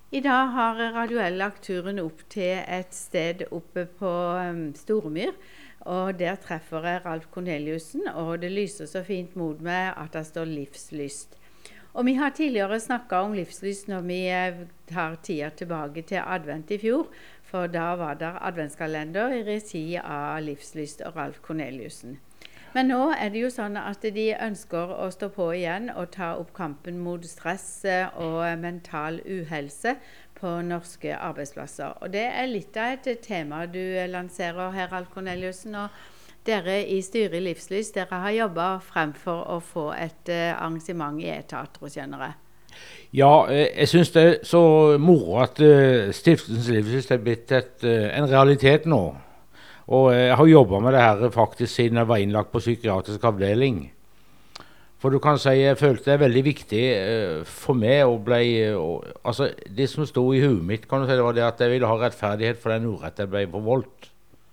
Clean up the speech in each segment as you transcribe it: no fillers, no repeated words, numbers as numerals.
I dag har Radioel lagt turen opp til et sted oppe på Storemyr, og der treffer jeg Ralf Korneliussen, og det lyser så fint mot meg at det står livslyst. Og vi har tidligere snakket om livslyst når vi tar tida tilbake til advent i fjor, for da var det adventskalender i regi av livslyst og Ralf Korneliussen. Men nå er det jo sånn at de ønsker å stå på igjen og ta opp kampen mot stress og mental uhelse på norske arbeidsplasser. Og det er litt av et tema du lanserer her, Ralf Korneliussen. Og dere i styret i Livslyst, dere har jobbet fremfor å få et arrangement i E-teatret, skjønner jeg. Ja, jeg synes det er så moro at Stiftelsens Livslyst er blitt en realitet nå. Og jeg har jobbet med det her faktisk siden jeg var innlagt på psykiatrisk avdeling. For du kan si, jeg følte det er veldig viktig for meg å altså det som stod i huet mitt, kan du si, det var det at jeg ville ha rettferdighet for den urett jeg ble forvoldt.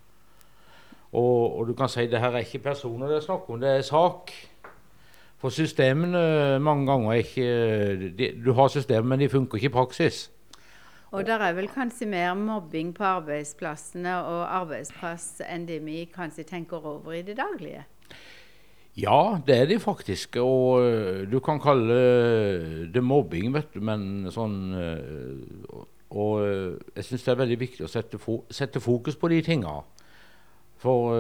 Og du kan si, det her er ikke personer det er snakk om, det er sak. For systemene mange ganger er ikke, du har systemer, men de funker ikke i praksis. Og det er vel kanskje mer mobbing på arbeidsplassene og arbeidsplass enn det vi kanskje tenker over i det daglige? Ja, det er det faktisk, og du kan kalle det mobbing, vet du, men sånn, og jeg synes det er veldig viktig å sette fokus på de tingene. For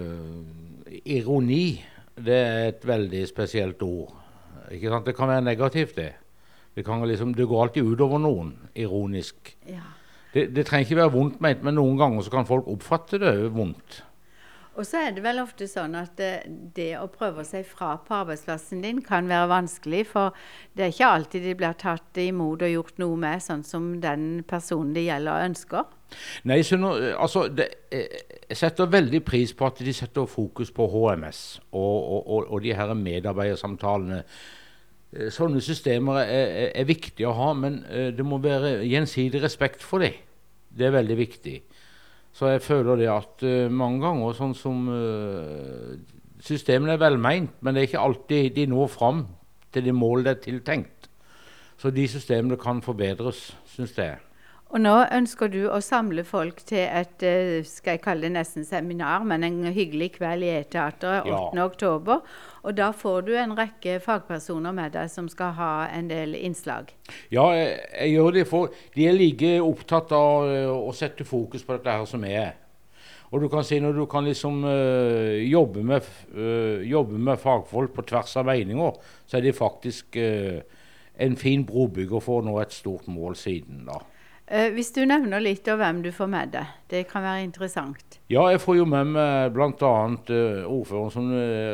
ironi, det er et veldig spesielt ord, ikke sant? Det kan være negativt det. Det går alltid ut over noen, ironisk. Ja. Det trenger ikke være vondt ment, men noen ganger så kan folk oppfatte det vondt. Og så er det vel ofte sånn at det å prøve seg fra på arbeidsplassen din kan være vanskelig, for det er ikke alltid de blir tatt imot og gjort noe med, sånn som den personen det gjelder ønsker. Nei, altså, jeg setter veldig pris på at de setter fokus på HMS og de her medarbeidersamtalene. Sånne systemer er viktige å ha, men det må være gjensidig respekt for det. Det er veldig viktig. Så jeg føler det at mange ganger sånn som systemene er velmeint, men det er ikke alltid de når fram til det målet det er tiltenkt. Så de systemene kan forbedres, synes jeg. Og nå ønsker du å samle folk til et, skal jeg kalle det nesten seminar, men en hyggelig kveld i E-teatret 8. oktober. Og da får du en rekke fagpersoner med deg som skal ha en del innslag. Ja, jeg gjør det, for de er like opptatt av å sette fokus på dette her som jeg er. Og du kan si, når du kan liksom jobbe med fagfolk på tvers av meninger, så er det faktisk en fin brobygger for å nå et stort mål siden da. Hvis du nevner litt om hvem du får med deg, det kan være interessant. Ja, jeg får jo med meg blant annet ordføreren som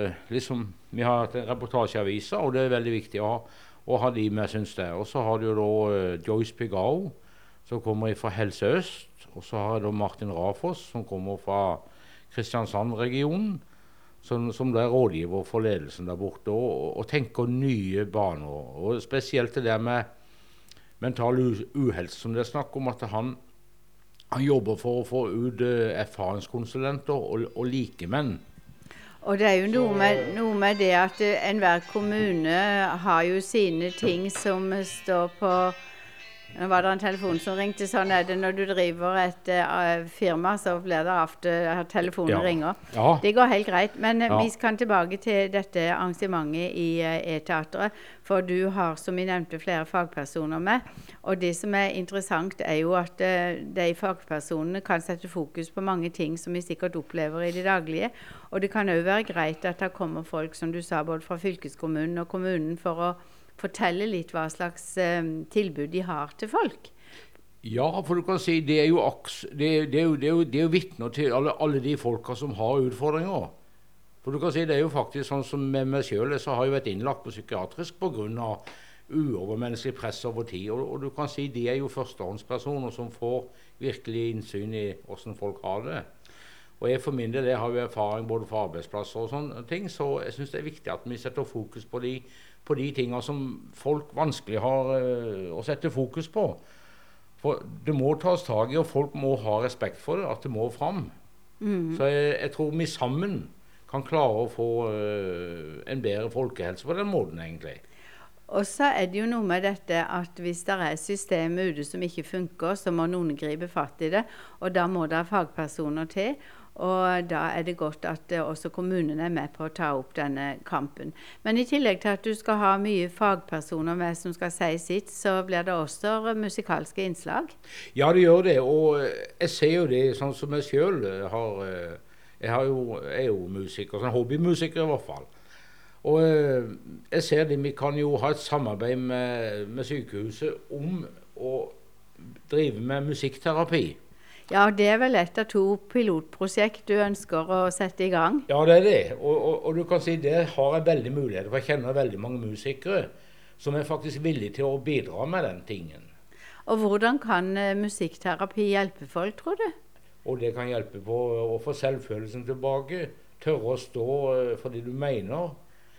vi har hatt en reportasje i avisa, og det er veldig viktig å ha de med, synes jeg. Og så har du jo da Joyce Pigao, som kommer fra Helse Øst, og så har jeg da Martin Rafoss, som kommer fra Kristiansand-regionen, som er rådgiver for ledelsen der borte, og tenker nye baner, og spesielt det der med mental uhelse, som det er snakk om, at han jobber for å få ut erfaringskonsulenter og likemenn. Og det er jo noe med det at enhver kommune har jo sine ting som står på. Nå var det en telefon som ringte, sånn er det når du driver et firma, så blir det ofte at telefonen ringer. Ja. Det går helt greit, men vi kan tilbake til dette arrangementet i E-teatret, for du har, som vi nevnte, flere fagpersoner med, og det som er interessant er jo at de fagpersonene kan sette fokus på mange ting som vi sikkert opplever i det daglige, og det kan også være greit at det kommer folk, som du sa, både fra fylkeskommunen og kommunen, for å fortelle litt hva slags tilbud de har til folk. Ja, for du kan si, det er jo vittner til alle de folka som har utfordringer. For du kan si, det er jo faktisk sånn som med meg selv, så har jeg vært innlagt på psykiatrisk på grunn av uovermenneskelig press over tid. Og du kan si, de er jo førstehåndspersoner som får virkelig innsyn i hvordan folk har det. Og jeg for min del, jeg har jo erfaring både fra arbeidsplasser og sånne ting, så jeg synes det er viktig at vi setter fokus på de tingene som folk vanskelig har å sette fokus på. For det må tas tag i, og folk må ha respekt for det, at det må fram. Så jeg tror vi sammen kan klare å få en bedre folkehelse på den måten, egentlig. Og så det jo noe med dette at hvis det system ute som ikke funker, så må noen gripe fatt i det, og da må det fagpersoner til. Og da det godt at også kommunene med på å ta opp denne kampen. Men i tillegg til at du skal ha mye fagpersoner med som skal si sitt, så blir det også musikalske innslag. Ja, det gjør det, og jeg ser jo det sånn som jeg selv har. Jeg er jo musiker, sånn hobbymusiker i hvert fall. Og jeg ser det, vi kan jo ha et samarbeid med sykehuset om å drive med musikkterapi. Ja, det vel et av 2 pilotprosjekt du ønsker å sette i gang. Ja, det det. Og du kan si det har jeg veldig muligheter, for jeg kjenner veldig mange musikere som faktisk villige til å bidra med den tingen. Og hvordan kan musikkterapi hjelpe folk, tror du? Og det kan hjelpe på å få selvfølelsen tilbake, tørre å stå for det du mener.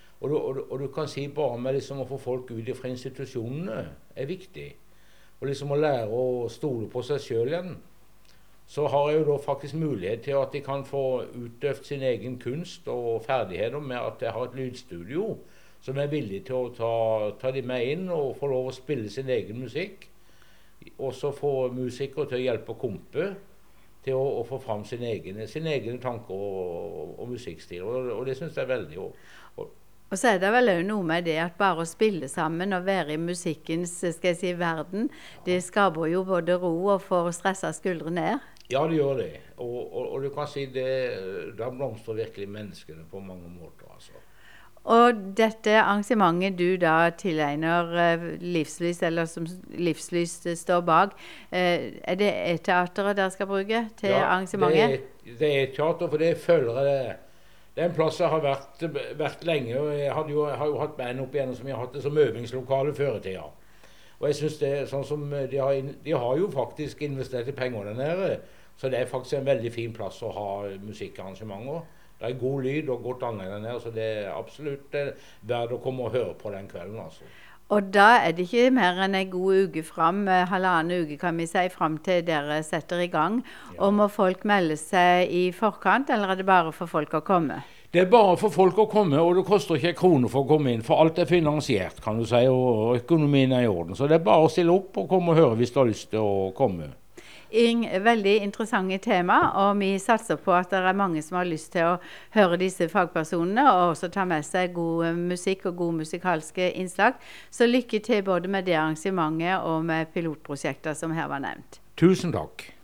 Og du kan si bare med liksom å få folk ut fra institusjonene viktig. Og liksom å lære å stole på seg selv igjen. Så har jeg jo da faktisk mulighet til at de kan få utøvd sin egen kunst og ferdigheter med at jeg har et lydstudio som villig til å ta de med inn og få lov å spille sin egen musikk. Og så få musikere til å hjelpe å kompe til å få fram sine egne tanker og musikkstil. Og det synes jeg veldig. Og så det vel også noe med det at bare å spille sammen og være i musikkens verden, det skaper jo både ro og får stresset skuldre ned. Ja, det gjør det. Og du kan si det, da blomstrer virkelig menneskene på mange måter. Altså. Og dette arrangementet du da tilegner Livslys, eller som Livslys står bak, det teateret dere skal bruke til arrangementet? Ja, det teater, for det føler jeg det en plass jeg har vært lenge, og jeg har jo hatt band opp igjennom som jeg har hatt det som øvingslokale før i tida. Og jeg synes det sånn som de har jo faktisk investert i penger der nede, så det faktisk en veldig fin plass å ha musikkarrangementer. Det god lyd og godt anlegg der nede, så det absolutt verdt å komme og høre på den kvelden, altså. Og da det ikke mer enn en god uke frem, 1,5 uke kan vi si, frem til dere setter i gang. Ja. Og må folk melde seg i forkant, eller det bare for folk å komme? Det bare for folk å komme, og det koster ikke 1 krone for å komme inn, for alt finansiert, kan du si, og økonomien i orden. Så det bare å stille opp og komme og høre hvis du har lyst til å komme. Veldig interessante tema, og vi satser på at det mange som har lyst til å høre disse fagpersonene, og også ta med seg god musikk og gode musikalske innslag. Så lykke til både med det arrangementet og med pilotprosjekter som her var nevnt. Tusen takk.